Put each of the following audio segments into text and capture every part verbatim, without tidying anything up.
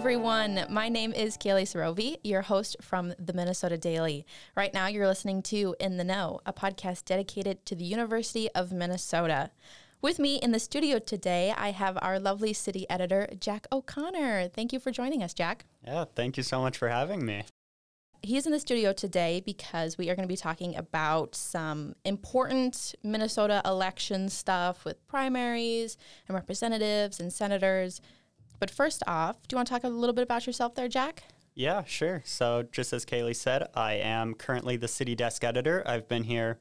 everyone. My name is Kaylee Sarovi, your host from the Minnesota Daily. Right now, you're listening to In the Know, a podcast dedicated to the University of Minnesota. With me in the studio today, I have our lovely city editor, Jack O'Connor. Thank you for joining us, Jack. Yeah, thank you so much for having me. He's in the studio today because we are going to be talking about some important Minnesota election stuff with primaries and representatives and senators. But first off, do you want to talk a little bit about yourself there, Jack? Yeah, sure. So just as Kaylee said, I am currently the city desk editor. I've been here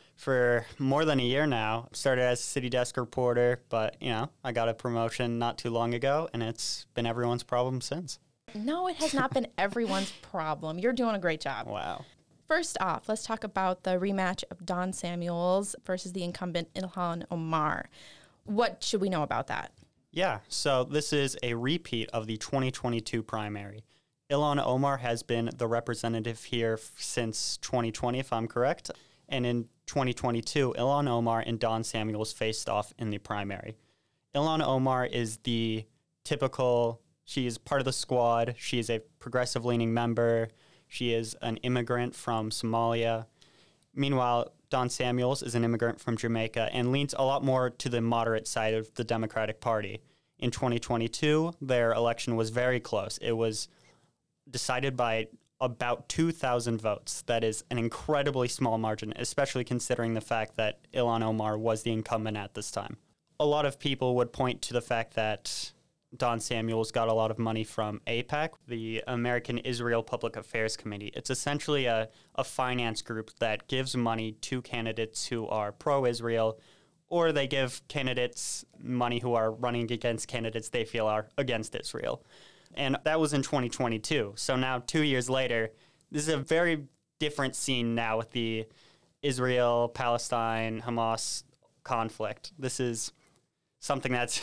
for more than a year now. Started as a city desk reporter, but, you know, I got a promotion not too long ago, and it's been everyone's problem since. No, it has not been everyone's problem. You're doing a great job. Wow. First First off, let's talk about the rematch of Don Samuels versus the incumbent Ilhan Omar. What should we know about that? Yeah, so this is a repeat of the twenty twenty-two primary. Ilhan Omar has been the representative here f- since twenty twenty, if I'm correct. And in twenty twenty-two, Ilhan Omar and Don Samuels faced off in the primary. Ilhan Omar is the typical, she is part of the squad. She is a progressive-leaning member. She is an immigrant from Somalia. Meanwhile, Don Samuels is an immigrant from Jamaica and leans a lot more to the moderate side of the Democratic Party. In twenty twenty-two, their election was very close. It was decided by about two thousand votes. That is an incredibly small margin, especially considering the fact that Ilhan Omar was the incumbent at this time. A lot of people would point to the fact that Don Samuels got a lot of money from AIPAC, the American Israel Public Affairs Committee. It's essentially a, a finance group that gives money to candidates who are pro-Israel, or they give candidates money who are running against candidates they feel are against Israel. And that was in twenty twenty-two. So now, two years later, this is a very different scene now with the Israel, Palestine, Hamas conflict. This is something that's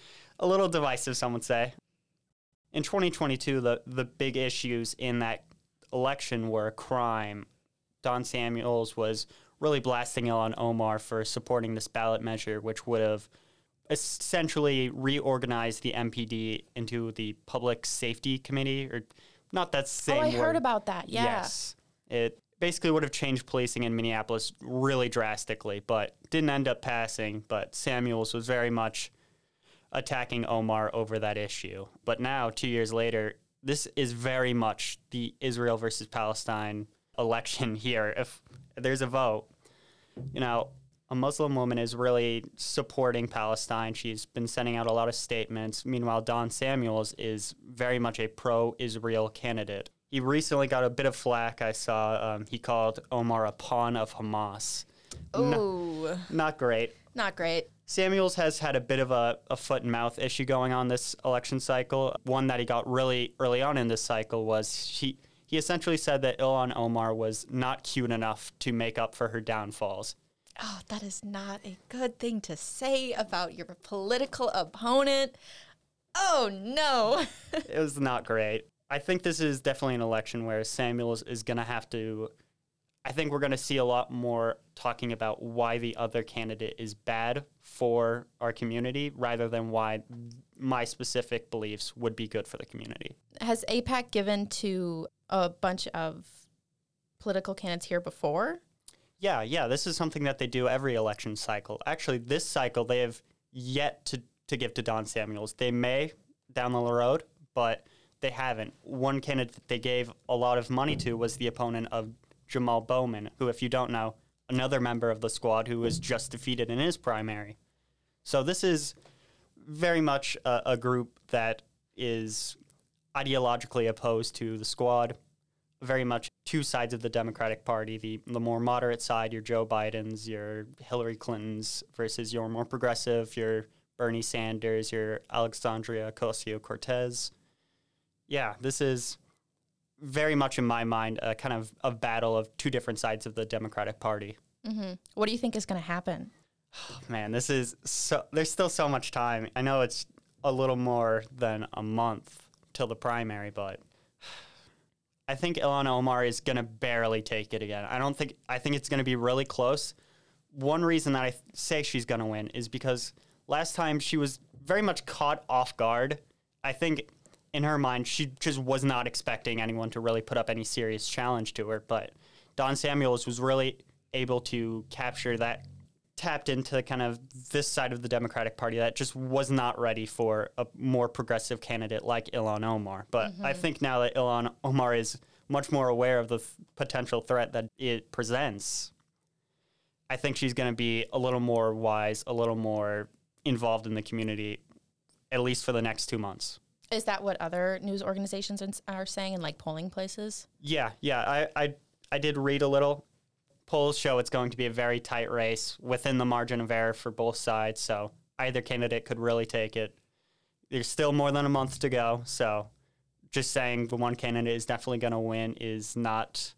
a little divisive, some would say. In twenty twenty-two, the, the big issues in that election were crime. Don Samuels was really blasting Ilhan Omar for supporting this ballot measure, which would have essentially reorganized the M P D into the Public Safety Committee, or not that same Oh, I word. heard about that, yeah. Yes. It basically would have changed policing in Minneapolis really drastically, but didn't end up passing. But Samuels was very much attacking Omar over that issue. But now, two years later, this is very much the Israel versus Palestine election here. If there's a vote, you know, a Muslim woman is really supporting Palestine. She's been sending out a lot of statements. Meanwhile, Don Samuels is very much a pro-Israel candidate. He recently got a bit of flack. I saw um, he called Omar a pawn of Hamas. Oh, No, not great. not great. Samuels has had a bit of a, a foot and mouth issue going on this election cycle. One that he got really early on in this cycle was he, he essentially said that Ilhan Omar was not cute enough to make up for her downfalls. Oh, that is not a good thing to say about your political opponent. Oh, no. It was not great. I think this is definitely an election where Samuels is going to have to, I think we're going to see a lot more talking about why the other candidate is bad for our community rather than why my specific beliefs would be good for the community. Has AIPAC given to a bunch of political candidates here before? Yeah, yeah, this is something that they do every election cycle. Actually, this cycle they have yet to, to give to Don Samuels. They may down the road, but they haven't. One candidate that they gave a lot of money to was the opponent of Jamal Bowman, who, if you don't know, another member of the squad who was just defeated in his primary. So this is very much a, a group that is ideologically opposed to the squad, very much two sides of the Democratic Party, the, the more moderate side, your Joe Bidens, your Hillary Clintons, versus your more progressive, your Bernie Sanders, your Alexandria Ocasio-Cortez. Yeah, this is very much in my mind a kind of a battle of two different sides of the Democratic Party. Mm-hmm. What do you think is going to happen? Oh, man, this is so, there's still so much time. I know it's a little more than a month till the primary, but I think Ilhan Omar is going to barely take it again. I don't think, I think it's going to be really close. One reason that I th- say she's going to win is because last time she was very much caught off guard. I think in her mind, she just was not expecting anyone to really put up any serious challenge to her. But Don Samuels was really able to capture that, tapped into kind of this side of the Democratic Party that just was not ready for a more progressive candidate like Ilhan Omar. But mm-hmm. I think now that Ilhan Omar is much more aware of the th- potential threat that it presents, I think she's going to be a little more wise, a little more involved in the community, at least for the next two months. Is that what other news organizations are saying in like polling places? Yeah, yeah. I, I, I did read a little. Polls show it's going to be a very tight race within the margin of error for both sides, so either candidate could really take it. There's still more than a month to go, so just saying the one candidate is definitely going to win is not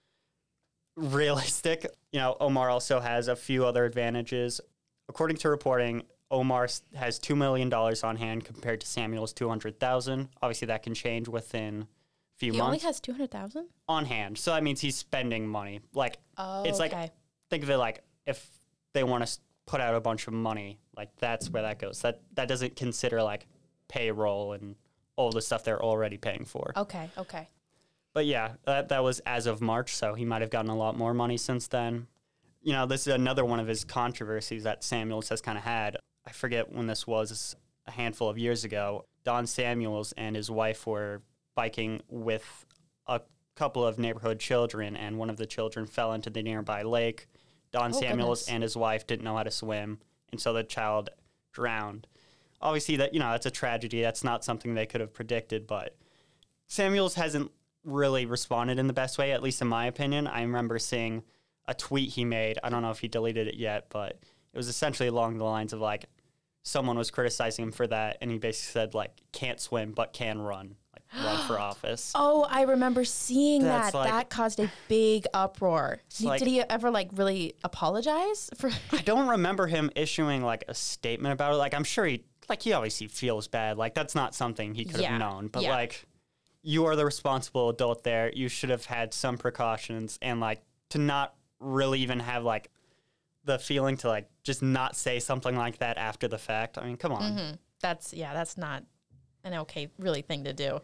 realistic. You know, Omar also has a few other advantages. According to reporting, Omar has two million dollars on hand compared to Samuel's two hundred thousand dollars. Obviously, that can change within few he months. He only has two hundred thousand dollars? On hand. So that means he's spending money. Like, oh, it's okay. like, think of it like if they want to put out a bunch of money, like that's where that goes. That that doesn't consider like payroll and all the stuff they're already paying for. Okay, okay. But yeah, that, that was as of March, so he might have gotten a lot more money since then. You know, this is another one of his controversies that Samuels has kind of had. I forget when this was, a handful of years ago. Don Samuels and his wife were biking with a couple of neighborhood children, and one of the children fell into the nearby lake. Don oh, Samuels goodness. and his wife didn't know how to swim, and so the child drowned. Obviously, that you know that's a tragedy. That's not something they could have predicted, but Samuels hasn't really responded in the best way, at least in my opinion. I remember seeing a tweet he made. I don't know if he deleted it yet, but it was essentially along the lines of like, someone was criticizing him for that, and he basically said, like, can't swim but can run, like, run for office. Oh, I remember seeing That's that. like- that caused a big uproar. Did, like- did he ever, like, really apologize for? I don't remember him issuing, like, a statement about it. Like, I'm sure he, like, he obviously feels bad. Like, that's not something he could Yeah. have known. But, Yeah. like, you are the responsible adult there. You should have had some precautions, and, like, to not really even have, like, the feeling to, like, just not say something like that after the fact. I mean, come on. Mm-hmm. That's, yeah, that's not an okay, really thing to do.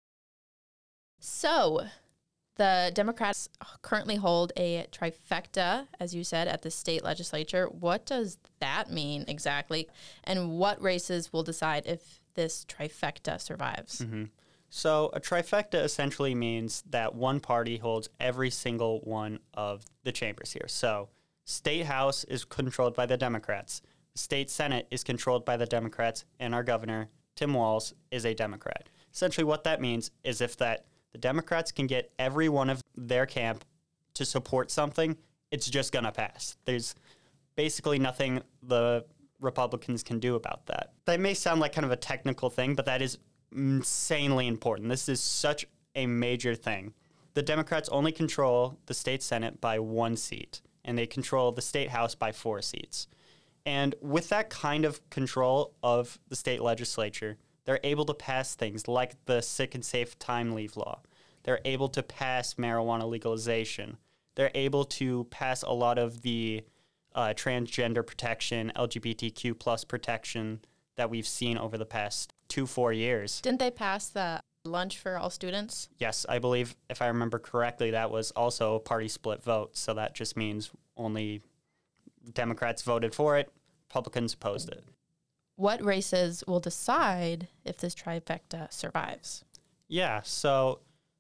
So, the Democrats currently hold a trifecta, as you said, at the state legislature. What does that mean exactly? And what races will decide if this trifecta survives? Mm-hmm. So a trifecta essentially means that one party holds every single one of the chambers here. So State House is controlled by the Democrats. The State Senate is controlled by the Democrats, and our governor, Tim Walz, is a Democrat. Essentially what that means is if that the Democrats can get every one of their camp to support something, it's just going to pass. There's basically nothing the Republicans can do about that. That may sound like kind of a technical thing, but that is insanely important. This is such a major thing. The Democrats only control the state Senate by one seat, and they control the state House by four seats. And with that kind of control of the state legislature, they're able to pass things like the sick and safe time leave law. They're able to pass marijuana legalization. They're able to pass a lot of the uh, transgender protection, L G B T Q plus protection that we've seen over the past two, four years. Didn't they pass the lunch for all students? Yes, I believe, if I remember correctly, that was also a party split vote. So that just means only Democrats voted for it, Republicans opposed it. What races will decide if this trifecta survives? Yeah, so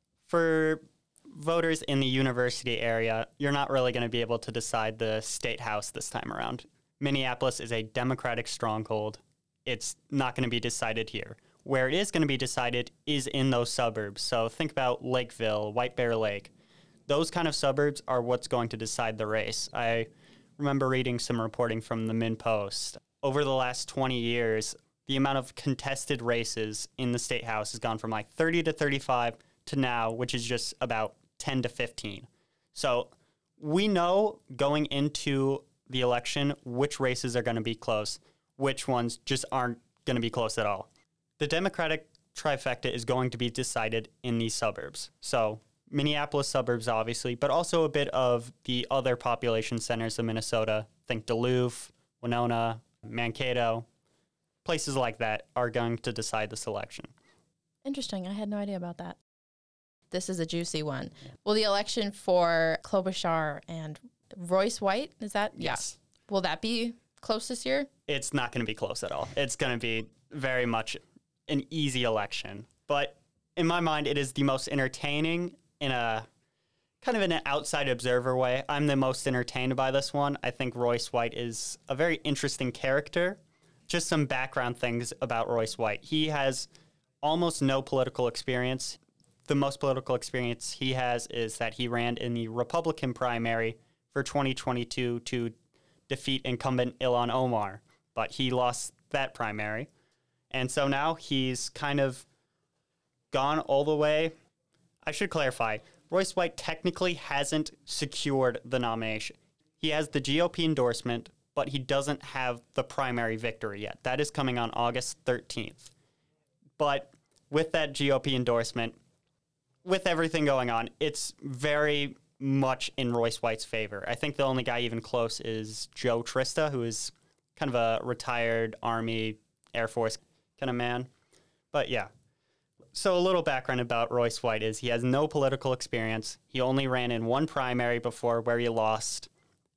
for voters in the university area, you're not really going to be able to decide the state house this time around. Minneapolis is a Democratic stronghold. It's not going to be decided here. Where it is going to be decided is in those suburbs. So think about Lakeville, White Bear Lake. Those kind of suburbs are what's going to decide the race. I remember reading some reporting from the Min-Post. Over the last twenty years, the amount of contested races in the state house has gone from like thirty to thirty-five to now, which is just about ten to fifteen. So we know going into the election which races are going to be close, which ones just aren't going to be close at all. The Democratic trifecta is going to be decided in these suburbs. So Minneapolis suburbs, obviously, but also a bit of the other population centers of Minnesota. Think Duluth, Winona, Mankato. Places like that are going to decide this election. Interesting. I had no idea about that. This is a juicy one. Yeah. Well, the election for Klobuchar and Royce White, is that? Yes. Yeah. Will that be close this year? It's not going to be close at all. It's going to be very much an easy election. But in my mind, it is the most entertaining in a kind of in an outside observer way. I'm the most entertained by this one. I think Royce White is a very interesting character. Just some background things about Royce White. He has almost no political experience. The most political experience he has is that he ran in the Republican primary for twenty twenty-two to defeat incumbent Ilhan Omar, but he lost that primary. And so now he's kind of gone all the way. I should clarify, Royce White technically hasn't secured the nomination. He has the G O P endorsement, but he doesn't have the primary victory yet. That is coming on August thirteenth. But with that G O P endorsement, with everything going on, it's very much in Royce White's favor. I think the only guy even close is Joe Trista, who is kind of a retired Army, Air Force kind of man. But yeah. So a little background about Royce White is he has no political experience. He only ran in one primary before where he lost.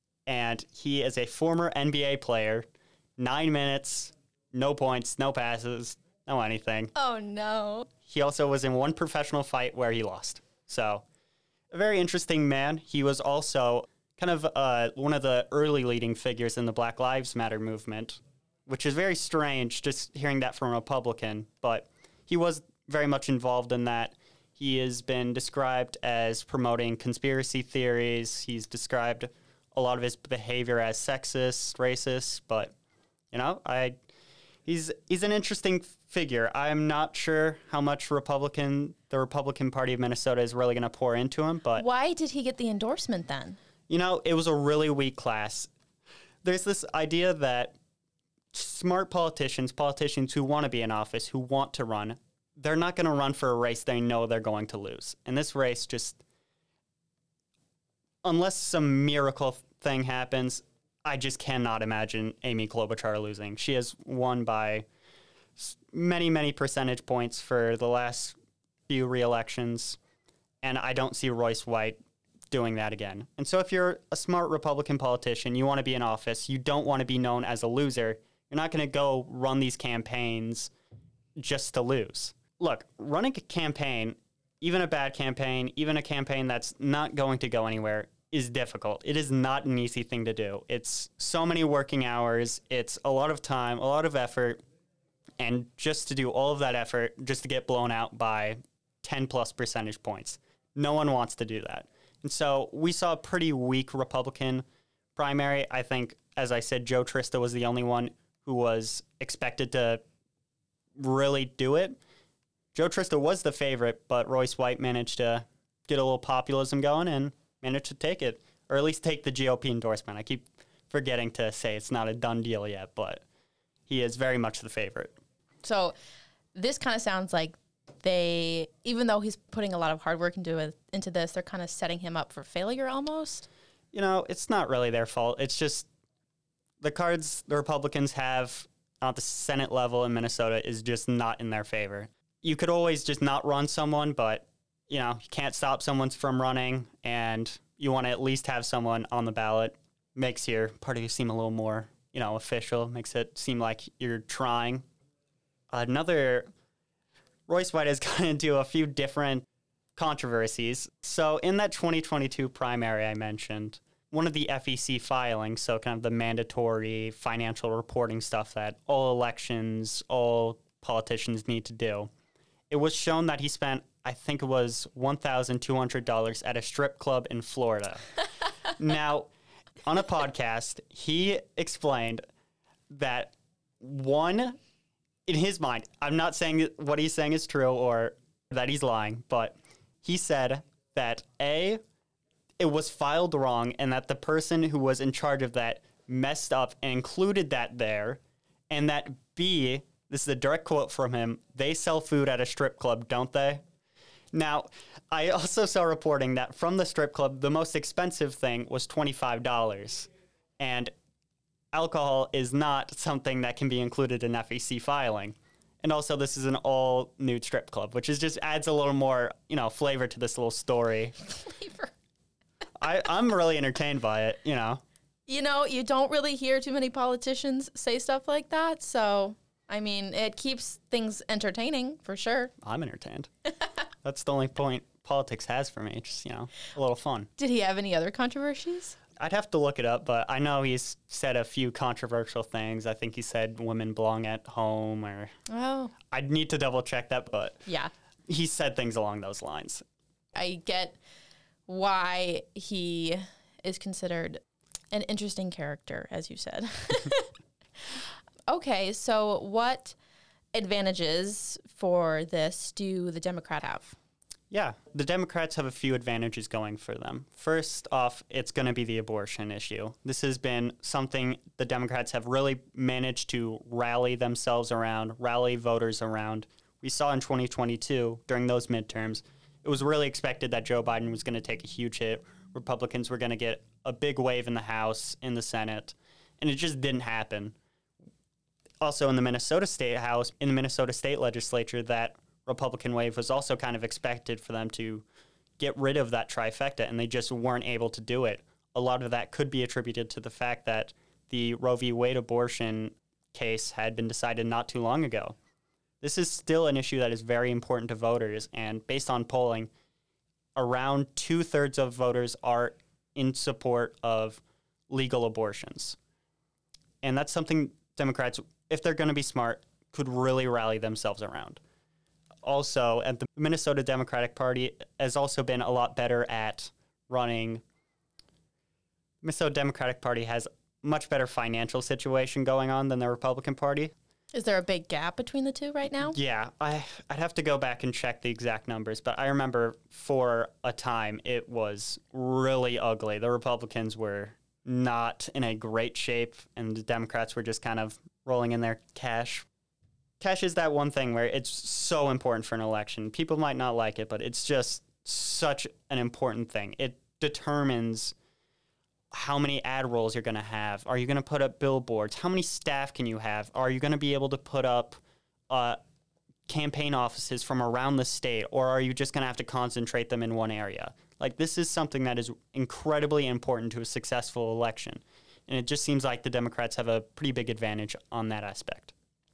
And he is a former N B A player. Nine minutes, no points, no passes, no anything. Oh, no. He also was in one professional fight where he lost. So a very interesting man. He was also kind of uh, one of the early leading figures in the Black Lives Matter movement, which is very strange just hearing that from a Republican. But he was very much involved in that. He has been described as promoting conspiracy theories. He's described a lot of his behavior as sexist, racist, but, you know, I he's he's an interesting figure. I'm not sure how much Republican the Republican Party of Minnesota is really going to pour into him, but why did he get the endorsement then? You know, it was a really weak class. There's this idea that smart politicians, politicians who want to be in office, who want to run, they're not going to run for a race they know they're going to lose. And this race just, unless some miracle thing happens, I just cannot imagine Amy Klobuchar losing. She has won by many, many percentage points for the last few re-elections, and I don't see Royce White doing that again. And so if you're a smart Republican politician, you want to be in office, you don't want to be known as a loser, you're not going to go run these campaigns just to lose. Look, running a campaign, even a bad campaign, even a campaign that's not going to go anywhere, is difficult. It is not an easy thing to do. It's so many working hours. It's a lot of time, a lot of effort. And just to do all of that effort, just to get blown out by ten plus percentage points. No one wants to do that. And so we saw a pretty weak Republican primary. I think, as I said, Joe Trista was the only one who was expected to really do it. Joe Trista was the favorite, but Royce White managed to get a little populism going and managed to take it, or at least take the G O P endorsement. I keep forgetting to say it's not a done deal yet, but he is very much the favorite. So this kind of sounds like they, even though he's putting a lot of hard work into it, into this, they're kind of setting him up for failure almost. You know, it's not really their fault. It's just the cards the Republicans have at the Senate level in Minnesota is just not in their favor. You could always just not run someone, but, you know, you can't stop someone from running, and you want to at least have someone on the ballot. Makes your party seem a little more, you know, official, makes it seem like you're trying. Another, Royce White has gotten into a few different controversies. So in that twenty twenty-two primary I mentioned, one of the F E C filings, so kind of the mandatory financial reporting stuff that all elections, all politicians need to do, it was shown that he spent, I think it was one thousand two hundred dollars at a strip club in Florida. Now, on a podcast, he explained that one, in his mind, I'm not saying what he's saying is true or that he's lying, but he said that A, it was filed wrong and that the person who was in charge of that messed up and included that there, and that B, this is a direct quote from him, they sell food at a strip club, don't they? Now, I also saw reporting that from the strip club, the most expensive thing was twenty-five dollars. And alcohol is not something that can be included in F E C filing. And also, this is an all nude strip club, which is just adds a little more, you know, flavor to this little story. Flavor. I, I'm really entertained by it, you know. You know, you don't really hear too many politicians say stuff like that. So, I mean, it keeps things entertaining for sure. I'm entertained. That's the only point politics has for me. Just, you know, a little fun. Did he have any other controversies? I'd have to look it up, but I know he's said a few controversial things. I think he said women belong at home, or Oh, I'd need to double check that, but yeah. he said things along those lines. I get why he is considered an interesting character, as you said. Okay, so what advantages for this do the Democrat have? Yeah, the Democrats have a few advantages going for them. First off, it's going to be the abortion issue. This has been something the Democrats have really managed to rally themselves around, rally voters around. We saw in twenty twenty-two, during those midterms, it was really expected that Joe Biden was going to take a huge hit. Republicans were going to get a big wave in the House, in the Senate, and it just didn't happen. Also, in the Minnesota State House, in the Minnesota State Legislature, that Republican wave was also kind of expected for them to get rid of that trifecta, and they just weren't able to do it. A lot of that could be attributed to the fact that the Roe v. Wade abortion case had been decided not too long ago. This is still an issue that is very important to voters, and based on polling, around two-thirds of voters are in support of legal abortions. And that's something Democrats, if they're going to be smart, could really rally themselves around. Also, and the Minnesota Democratic Party has also been a lot better at running. Minnesota Democratic Party has much better financial situation going on than the Republican Party. Is there a big gap between the two right now? Yeah, I, I'd have to go back and check the exact numbers, but I remember for a time it was really ugly. The Republicans were not in a great shape, and the Democrats were just kind of rolling in their cash. Cash is that one thing where it's so important for an election. People might not like it, but it's just such an important thing. It determines how many ad rolls you're going to have. Are you going to put up billboards? How many staff can you have? Are you going to be able to put up uh, campaign offices from around the state, or are you just going to have to concentrate them in one area? Like, this is something that is incredibly important to a successful election, and it just seems like the Democrats have a pretty big advantage on that aspect.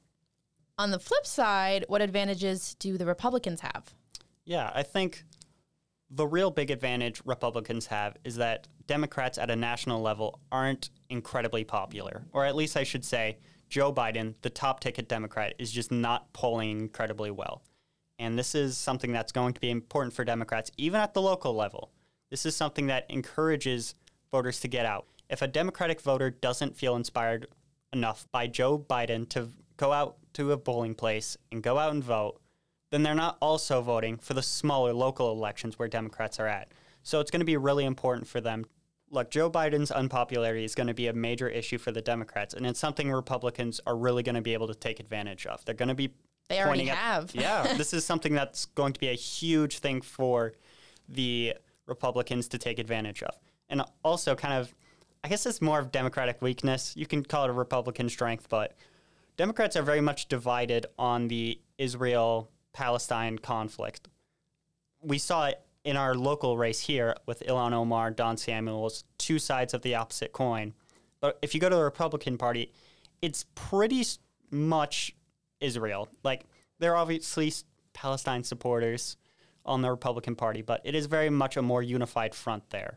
On the flip side, what advantages do the Republicans have? Yeah, I think the real big advantage Republicans have is that Democrats at a national level aren't incredibly popular. Or at least I should say, Joe Biden, the top ticket Democrat, is just not polling incredibly well. And this is something that's going to be important for Democrats, even at the local level. This is something that encourages voters to get out. If a Democratic voter doesn't feel inspired enough by Joe Biden to go out to a polling place and go out and vote, then they're not also voting for the smaller local elections where Democrats are at. So it's going to be really important for them. Look, Joe Biden's unpopularity is going to be a major issue for the Democrats, and it's something Republicans are really going to be able to take advantage of. They're going to be They already pointing at- have. yeah, this is something that's going to be a huge thing for the Republicans to take advantage of. And also kind of, I guess it's more of Democratic weakness. You can call it a Republican strength, but Democrats are very much divided on the Israel-Palestine conflict. We saw it in our local race here with Ilhan Omar, Don Samuels, two sides of the opposite coin. But if you go to the Republican Party, it's pretty much Israel. Like, there are obviously Palestine supporters on the Republican Party, but it is very much a more unified front there.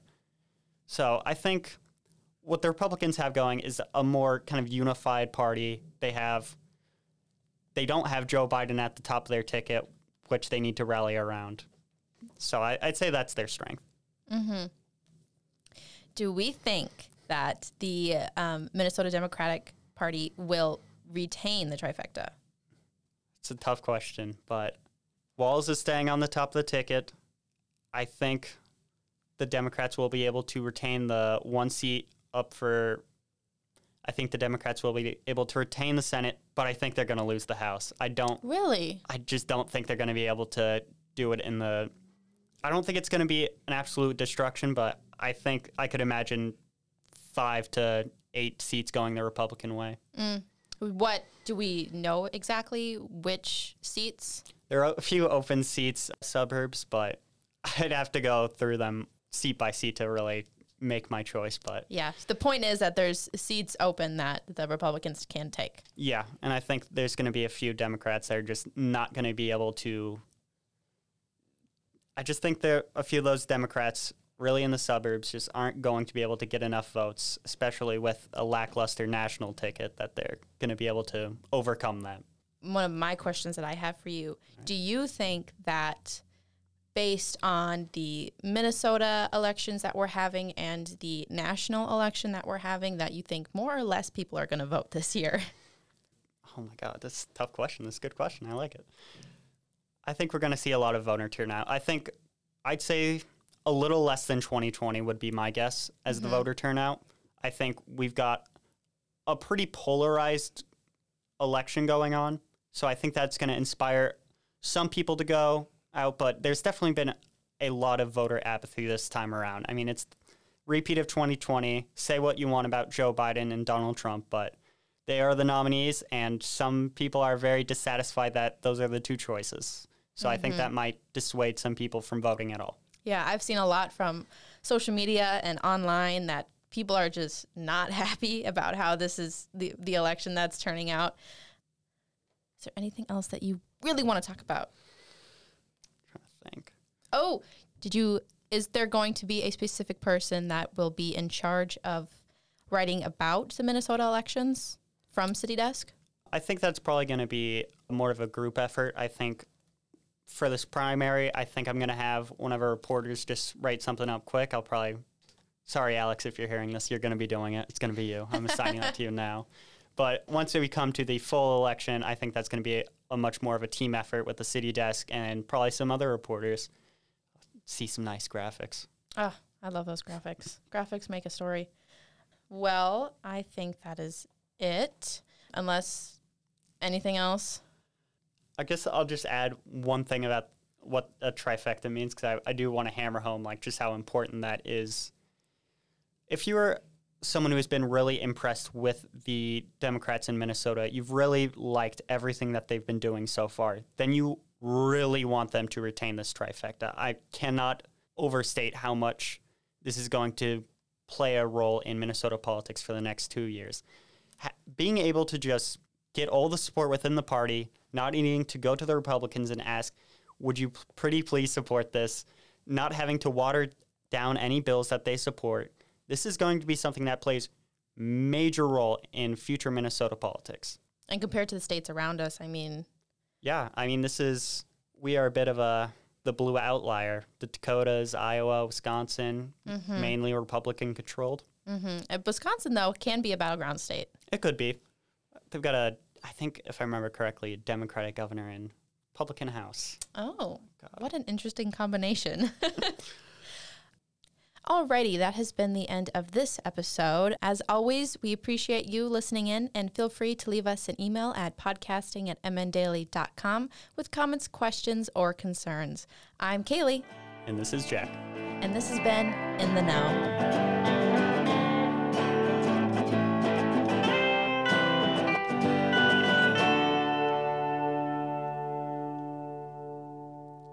So I think what the Republicans have going is a more kind of unified party. They have, they don't have Joe Biden at the top of their ticket, which they need to rally around. So I, I'd say that's their strength. Mm-hmm. Do we think that the um, Minnesota Democratic Party will retain the trifecta? It's a tough question, but Walz is staying on the top of the ticket. I think the Democrats will be able to retain the one seat up for, I think the Democrats will be able to retain the Senate, but I think they're going to lose the House. I don't, Really? I just don't think they're going to be able to do it in the, I don't think it's going to be an absolute destruction, but I think I could imagine five to eight seats going the Republican way. Mm. What do we know exactly? Which seats? There are a few open seats, suburbs, but I'd have to go through them seat by seat to really make my choice. But yeah, the point is that there's seats open that the Republicans can take. Yeah, and I think there's going to be a few Democrats that are just not going to be able to. I just think there a few of those Democrats really in the suburbs just aren't going to be able to get enough votes, especially with a lackluster national ticket, that they're going to be able to overcome that. One of my questions that I have for you, do you think that based on the Minnesota elections that we're having and the national election that we're having, that you think more or less people are going to vote this year? Oh my God, that's a tough question. That's a good question. I like it. I think we're going to see a lot of voter turnout. I think I'd say a little less than twenty twenty would be my guess as mm-hmm. the voter turnout. I think we've got a pretty polarized election going on. So I think that's going to inspire some people to go out, but there's definitely been a lot of voter apathy this time around. I mean, it's repeat of twenty twenty. Say what you want about Joe Biden and Donald Trump, but they are the nominees, and some people are very dissatisfied that those are the two choices. So mm-hmm. I think that might dissuade some people from voting at all. Yeah, I've seen a lot from social media and online that people are just not happy about how this is the, the election that's turning out. Is there anything else that you really want to talk about? I'm trying to think. Oh, did you, is there going to be a specific person that will be in charge of writing about the Minnesota elections from City Desk? I think that's probably going to be more of a group effort. I think for this primary, I think I'm going to have one of our reporters just write something up quick. I'll probably, sorry, Alex, if you're hearing this, you're going to be doing it. It's going to be you. I'm assigning that to you now. But once we come to the full election, I think that's going to be a, a much more of a team effort with the City Desk and probably some other reporters. See some nice graphics. Oh, I love those graphics. Graphics make a story. Well, I think that is it, unless anything else. I guess I'll just add one thing about what a trifecta means, because I, I do want to hammer home like just how important that is. If you're someone who has been really impressed with the Democrats in Minnesota, you've really liked everything that they've been doing so far, then you really want them to retain this trifecta. I cannot overstate how much this is going to play a role in Minnesota politics for the next two years. Ha- being able to just get all the support within the party, not needing to go to the Republicans and ask, would you p- pretty please support this, not having to water down any bills that they support. This is going to be something that plays major role in future Minnesota politics. And compared to the states around us, I mean... Yeah, I mean, this is... We are a bit of a... the blue outlier. The Dakotas, Iowa, Wisconsin, mm-hmm. mainly Republican-controlled. Mm-hmm. Uh, Wisconsin, though, can be a battleground state. It could be. They've got a, I think, if I remember correctly, a Democratic governor and Republican House. Oh, God. What an interesting combination. Alrighty, that has been the end of this episode. As always, we appreciate you listening in, and feel free to leave us an email at podcasting at m n daily dot com with comments, questions, or concerns. I'm Kaylee. And this is Jack. And this has been In the Know.